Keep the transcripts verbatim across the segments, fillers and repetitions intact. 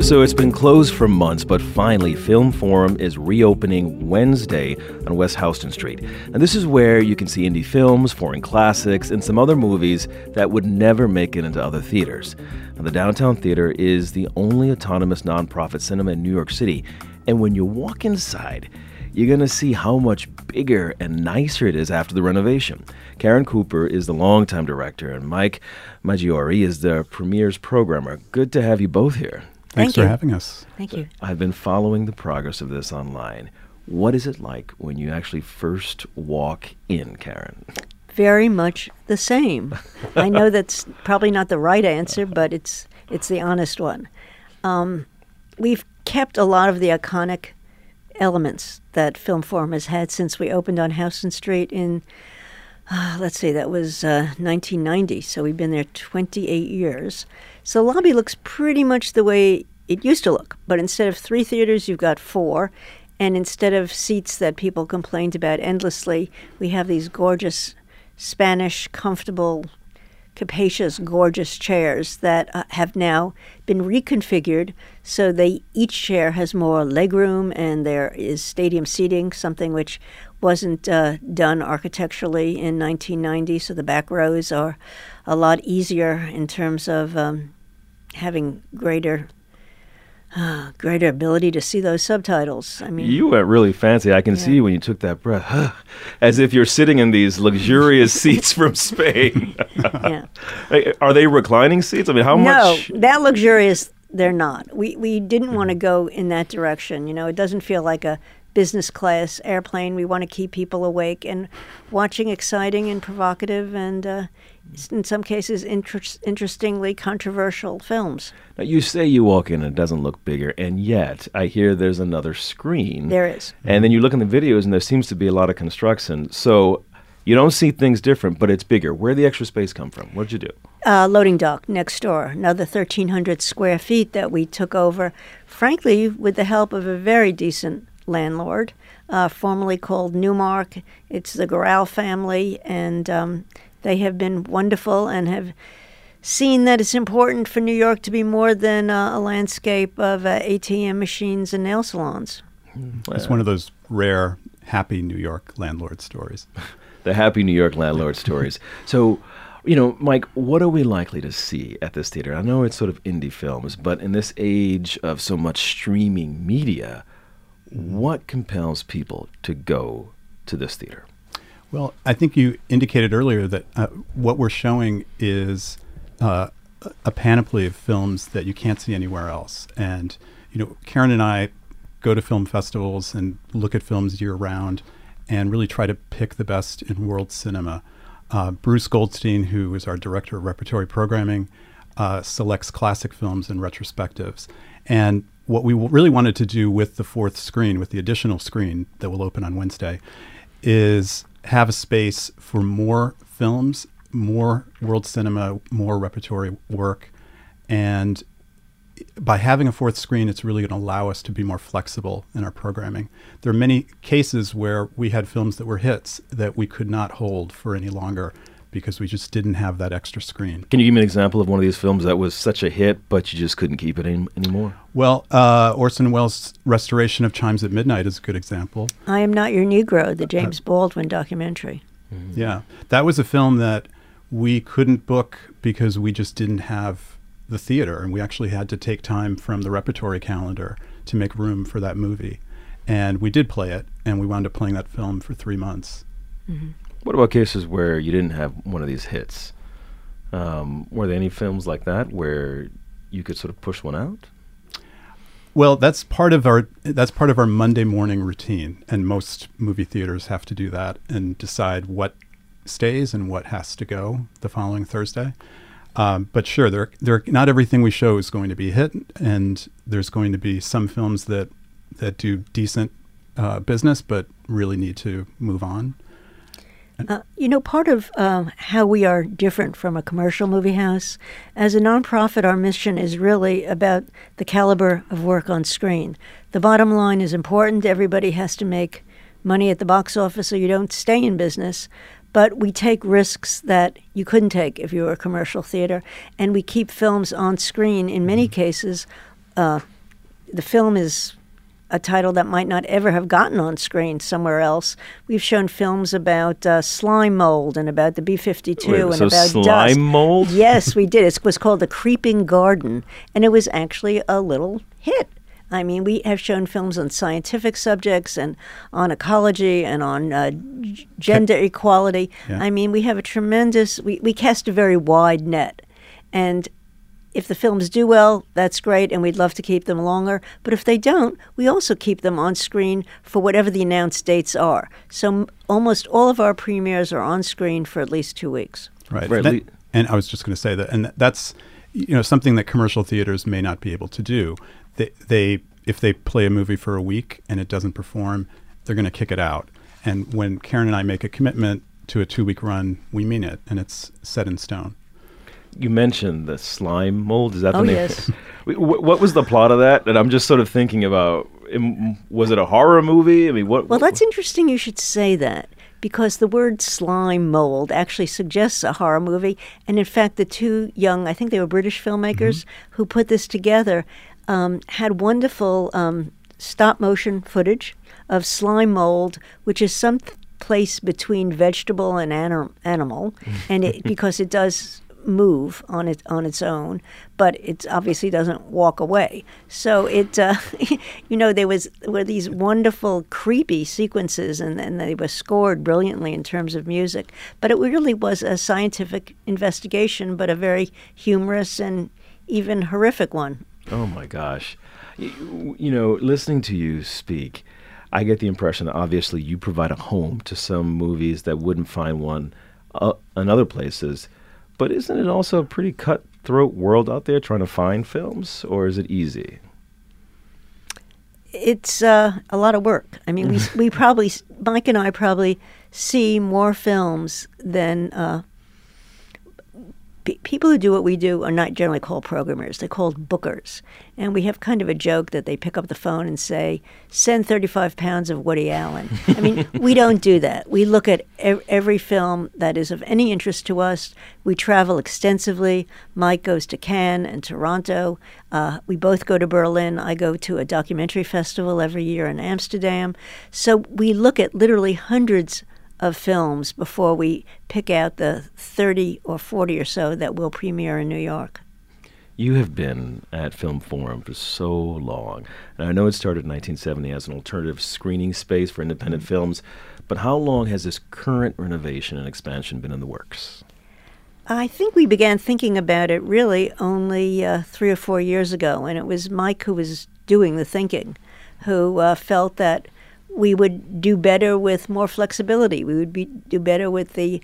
So it's been closed for months, but finally, Film Forum is reopening Wednesday on West Houston Street. And this is where you can see indie films, foreign classics, and some other movies that would never make it into other theaters. Now, the Downtown Theater is the only autonomous nonprofit cinema in New York City. And when you walk inside, you're going to see how much bigger and nicer it is after the renovation. Karen Cooper is the longtime director, and Mike Maggiore is the premieres programmer. Good to have you both here. Thanks Thank for you. having us. Thank you. I've been following the progress of this online. What is it like when you actually first walk in, Karen? Very much the same. I know that's probably not the right answer, but it's it's the honest one. Um, we've kept a lot of the iconic elements that Film Forum has had since we opened on Houston Street in, uh, let's see, that was uh, nineteen ninety. So we've been there twenty-eight years. So the lobby looks pretty much the way it used to look. But instead of three theaters, you've got four. And instead of seats that people complained about endlessly, we have these gorgeous Spanish, comfortable, capacious, gorgeous chairs that uh, have now been reconfigured so they each chair has more legroom and there is stadium seating, something which wasn't uh, done architecturally in nineteen ninety. So the back rows are a lot easier in terms of um, having greater uh, greater ability to see those subtitles. I mean, You went really fancy. I can Yeah. see when you took that breath, as if you're sitting in these luxurious seats from Spain. yeah. Hey, Are they reclining seats? I mean, how no, much? that luxurious, they're not. We we didn't want to go in that direction. You know, it doesn't feel like a business class airplane. We want to keep people awake and watching exciting and provocative and, uh, in some cases, inter- interestingly controversial films. Now, you say you walk in and it doesn't look bigger, and yet I hear there's another screen. There is. And then you look in the videos and there seems to be a lot of construction. So you don't see things different, but it's bigger. Where'd the extra space come from? What'd you do? Uh, loading dock next door, another thirteen hundred square feet that we took over, frankly, with the help of a very decent landlord, uh, formerly called Newmark. It's the Goral family, and um, they have been wonderful and have seen that it's important for New York to be more than uh, a landscape of uh, A T M machines and nail salons. It's one of those rare, happy New York landlord stories. The happy New York landlord stories. So, you know, Mike, what are we likely to see at this theater? I know it's sort of indie films, but in this age of so much streaming media, what compels people to go to this theater? Well, I think you indicated earlier that uh, what we're showing is uh, a panoply of films that you can't see anywhere else. And, you know, Karen and I go to film festivals and look at films year round and really try to pick the best in world cinema. Uh, Bruce Goldstein, who is our director of repertory programming, uh, selects classic films and retrospectives. And what we w- really wanted to do with the fourth screen, with the additional screen that will open on Wednesday, is have a space for more films, more world cinema, more repertory work. And by having a fourth screen, it's really going to allow us to be more flexible in our programming. There are many cases where we had films that were hits that we could not hold for any longer because we just didn't have that extra screen. Can you give me an example of one of these films that was such a hit, but you just couldn't keep it any- anymore? Well, uh, Orson Welles' restoration of Chimes at Midnight is a good example. I Am Not Your Negro, the James Baldwin documentary. Mm-hmm. Yeah, that was a film that we couldn't book because we just didn't have the theater, and we actually had to take time from the repertory calendar to make room for that movie. And we did play it, and we wound up playing that film for three months. Mm-hmm. What about cases where you didn't have one of these hits? Um, were there any films like that where you could sort of push one out? Well, that's part of our that's part of our Monday morning routine, and most movie theaters have to do that and decide what stays and what has to go the following Thursday. Um, but sure, there, there, not everything we show is going to be a hit, and there's going to be some films that that do decent uh, business, but really need to move on. Uh, you know, part of um, how we are different from a commercial movie house, as a nonprofit, our mission is really about the caliber of work on screen. The bottom line is important. Everybody has to make money at the box office, so you don't stay in business. But we take risks that you couldn't take if you were a commercial theater, and we keep films on screen in many cases uh, the film is a title that might not ever have gotten on screen somewhere else. We've shown films about uh, slime mold and about the B fifty-two Wait, and so about slime dust. mold? Yes, we did. It was called The Creeping Garden, and it was actually a little hit. I mean, we have shown films on scientific subjects and on ecology and on uh, g- gender equality. Yeah. I mean, we have a tremendous, we, we cast a very wide net. And if the films do well, that's great, and we'd love to keep them longer. But if they don't, we also keep them on screen for whatever the announced dates are. So m- almost all of our premieres are on screen for at least two weeks. Right. Right, That- le- and I was just going to say that, and that's you know something that commercial theaters may not be able to do. They, they if they play a movie for a week and it doesn't perform, they're going to kick it out. And when Karen and I make a commitment to a two-week run, we mean it, and it's set in stone. You mentioned the slime mold. Is that the Oh, name? yes. Wh- What was the plot of that? And I'm just sort of thinking about, um, was it a horror movie? I mean, what? Well, that's interesting you should say that, because the word slime mold actually suggests a horror movie. And in fact, the two young, I think they were British filmmakers who put this together, um, had wonderful um, stop motion footage of slime mold, which is some place between vegetable and anim- animal, and it, because it does move on it on its own, but it obviously doesn't walk away. So it, uh, you know, there was were these wonderful, creepy sequences, and, and they were scored brilliantly in terms of music. But it really was a scientific investigation, but a very humorous and even horrific one. Oh my gosh. You, you know, listening to you speak, I get the impression that obviously you provide a home to some movies that wouldn't find one uh, in other places. But isn't it also a pretty cutthroat world out there trying to find films, or is it easy? It's uh, a lot of work. I mean, we we probably, Mike and I probably see more films than uh, pe- people who do what we do are not generally called programmers. They're called bookers. And we have kind of a joke that they pick up the phone and say, send thirty-five pounds of Woody Allen. I mean, we don't do that. We look at ev- every film that is of any interest to us. We travel extensively. Mike goes to Cannes and Toronto. Uh, we both go to Berlin. I go to a documentary festival every year in Amsterdam. So we look at literally hundreds of films before we pick out the thirty or forty or so that will premiere in New York. You have been at Film Forum for so long, and I know it started in nineteen seventy as an alternative screening space for independent films, but how long has this current renovation and expansion been in the works? I think we began thinking about it really only uh, three or four years ago, and it was Mike who was doing the thinking, who uh, felt that we would do better with more flexibility. We would be, do better with the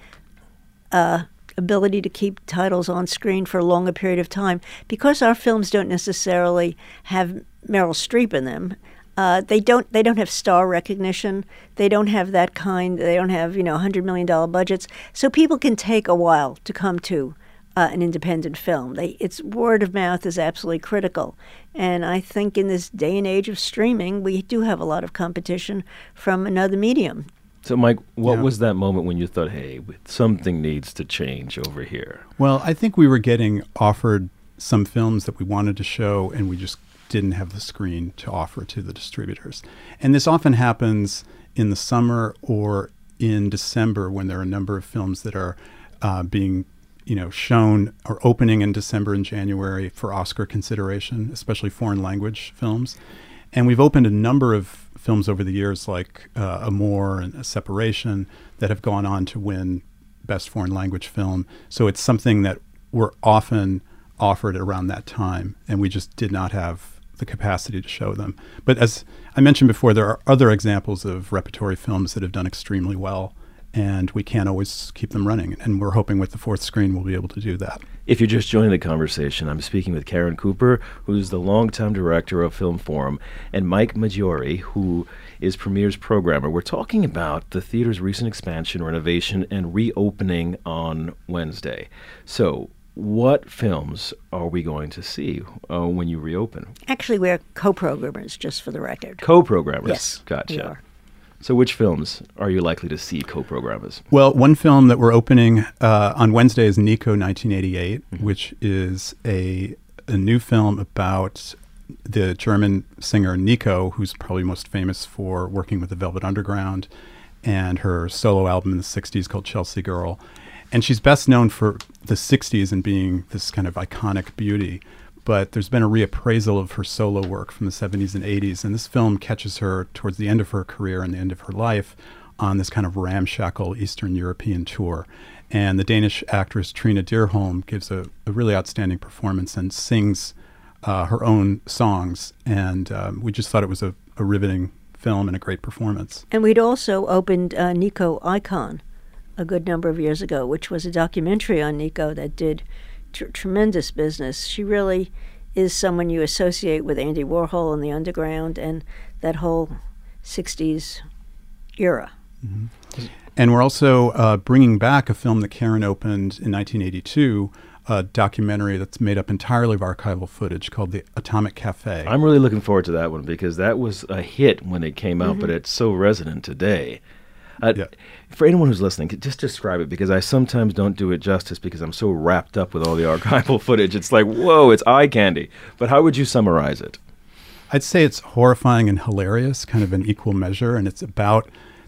uh, ability to keep titles on screen for a longer period of time. Because our films don't necessarily have Meryl Streep in them, uh, they don't they don't have star recognition. They don't have that kind. They don't have, you know, one hundred million dollars budgets. So people can take a while to come to uh, an independent film. They, it's word of mouth is absolutely critical. And I think in this day and age of streaming, we do have a lot of competition from another medium. So, Mike, what Yeah. was that moment when you thought, hey, something needs to change over here? Well, I think we were getting offered some films that we wanted to show, and we just didn't have the screen to offer to the distributors. And this often happens in the summer or in December when there are a number of films that are uh, being, you know, shown or opening in December and January for Oscar consideration, especially foreign language films. And we've opened a number of films over the years like uh, Amour and A Separation that have gone on to win Best Foreign Language Film. So it's something that we're often offered around that time, and we just did not have the capacity to show them. But as I mentioned before, there are other examples of repertory films that have done extremely well, and we can't always keep them running. And we're hoping with the fourth screen we'll be able to do that. If you're just joining the conversation, I'm speaking with Karen Cooper, who's the longtime director of Film Forum, and Mike Maggiore, who is Premiere's programmer. We're talking about the theater's recent expansion, renovation, and reopening on Wednesday. So, what films are we going to see uh, when you reopen? Actually, we're co-programmers, just for the record. Co-programmers? Yes, Gotcha. we are. So which films are you likely to see co-programmers? Well, one film that we're opening uh, on Wednesday is Nico nineteen eighty-eight, Mm-hmm. which is a, a new film about the German singer Nico, who's probably most famous for working with the Velvet Underground and her solo album in the sixties called Chelsea Girl. And she's best known for the sixties and being this kind of iconic beauty. But there's been a reappraisal of her solo work from the seventies and eighties. And this film catches her towards the end of her career and the end of her life on this kind of ramshackle Eastern European tour. And the Danish actress Trine Dyrholm gives a, a really outstanding performance and sings uh, her own songs. And um, we just thought it was a, a riveting film and a great performance. And we'd also opened uh, Nico Icon a good number of years ago, which was a documentary on Nico that did tr- tremendous business. She really is someone you associate with Andy Warhol and the underground and that whole sixties era. Mm-hmm. And we're also uh, bringing back a film that Karen opened in nineteen eighty-two, a documentary that's made up entirely of archival footage called The Atomic Cafe. I'm really looking forward to that one because that was a hit when it came out, mm-hmm. but it's so resonant today. Uh, yeah. For anyone who's listening, just describe it, because I sometimes don't do it justice because I'm so wrapped up with all the archival footage. It's like, whoa, it's eye candy. But how would you summarize it? I'd say it's horrifying and hilarious, kind of in equal measure, and it's about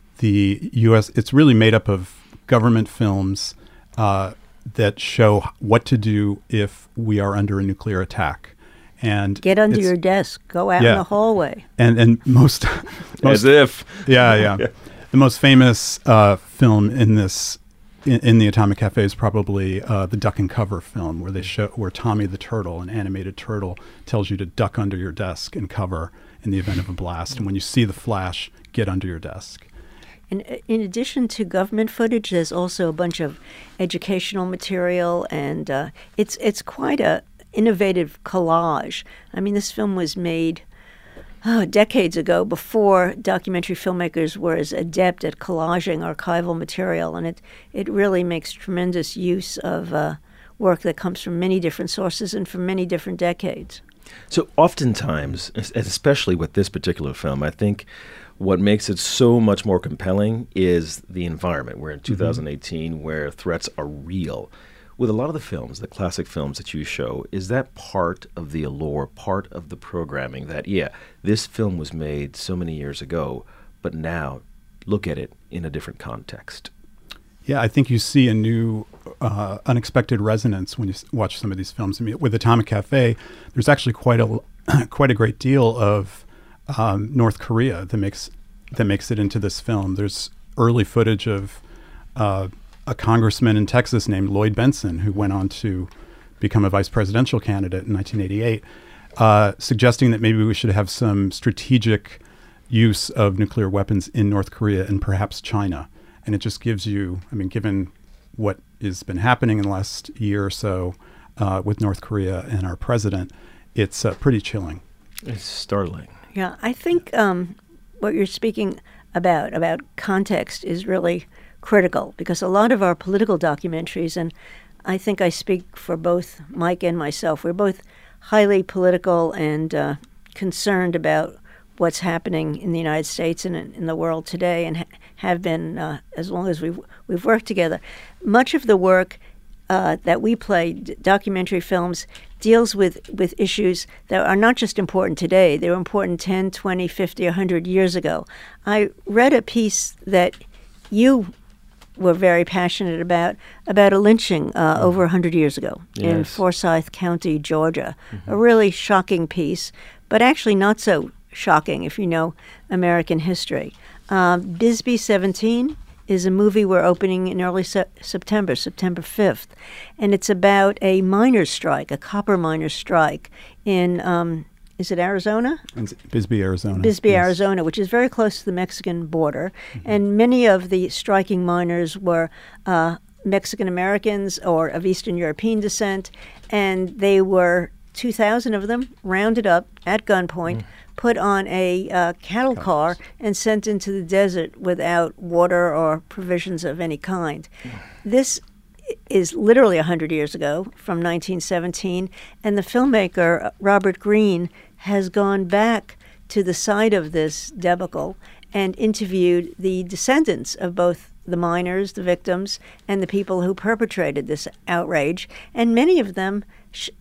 the U S It's really made up of government films uh, that show what to do if we are under a nuclear attack. And get under your desk, go out yeah. in the hallway. And and most, most as if yeah yeah. yeah. The most famous uh, film in this in, in the Atomic Cafe is probably uh, the Duck and Cover film, where they show where Tommy the turtle, an animated turtle, tells you to duck under your desk and cover in the event of a blast. And when you see the flash, get under your desk. And in addition to government footage, there's also a bunch of educational material, and uh, it's it's quite a innovative collage. I mean, this film was made oh, decades ago, before documentary filmmakers were as adept at collaging archival material, and it it really makes tremendous use of uh, work that comes from many different sources and from many different decades. So oftentimes, especially with this particular film, I think what makes it so much more compelling is the environment. We're in two thousand eighteen, mm-hmm. where threats are real. With a lot of the films, the classic films that you show, is that part of the allure, part of the programming that, yeah, this film was made so many years ago, but now look at it in a different context? Yeah, I think you see a new, uh, unexpected resonance when you s- watch some of these films. I mean, with Atomic Cafe, there's actually quite a quite a great deal of um, North Korea that makes that makes it into this film. There's early footage of uh, a congressman in Texas named Lloyd Benson, who went on to become a vice presidential candidate in nineteen eighty-eight, uh, suggesting that maybe we should have some strategic use of nuclear weapons in North Korea and perhaps China. And it just gives you, I mean, given what has been happening in the last year or so uh, with North Korea and our president, it's uh, pretty chilling. It's startling. Yeah, I think um, what you're speaking about, about context, is really critical, because a lot of our political documentaries, and I think I speak for both Mike and myself, we're both highly political and uh, concerned about what's happening in the United States and in, in the world today, and ha- have been uh, as long as we've, we've worked together. Much of the work uh, that we play, d- documentary films, deals with, with issues that are not just important today, they were important ten, twenty, fifty, one hundred years ago. I read a piece that you were very passionate about, about a lynching uh, over one hundred years ago yes. in Forsyth County, Georgia. Mm-hmm. A really shocking piece, but actually not so shocking if you know American history. Uh, Bisbee seventeen is a movie we're opening in early se- September, September fifth, and it's about a miners' strike, a copper miners' strike in, um, is it Arizona? It's Bisbee, Arizona. Bisbee, yes. Arizona, which is very close to the Mexican border, mm-hmm. and many of the striking miners were uh, Mexican Americans or of Eastern European descent, and they were two thousand of them rounded up at gunpoint, mm. put on a uh, cattle Cows. car, and sent into the desert without water or provisions of any kind. Mm. This is literally one hundred years ago, from nineteen seventeen, and the filmmaker, Robert Greene, has gone back to the site of this debacle and interviewed the descendants of both the miners, the victims, and the people who perpetrated this outrage, and many of them sh-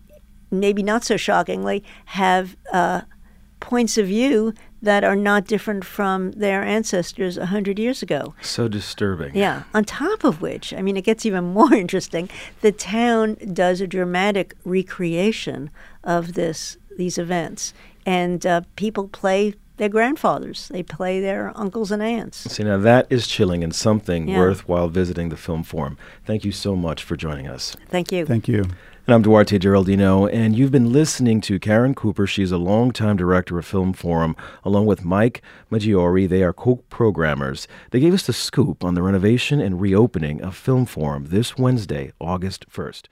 maybe not so shockingly, have uh, points of view that are not different from their ancestors a hundred years ago. So disturbing. Yeah. On top of which, I mean, it gets even more interesting. The town does a dramatic recreation of this these events, and uh, people play their grandfathers. They play their uncles and aunts. See, now that is chilling and something Yeah. worthwhile visiting the Film Forum. Thank you so much for joining us. Thank you. Thank you. And I'm Duarte Geraldino, and you've been listening to Karen Cooper. She's a longtime director of Film Forum, along with Mike Maggiore. They are co-programmers. They gave us the scoop on the renovation and reopening of Film Forum this Wednesday, August first.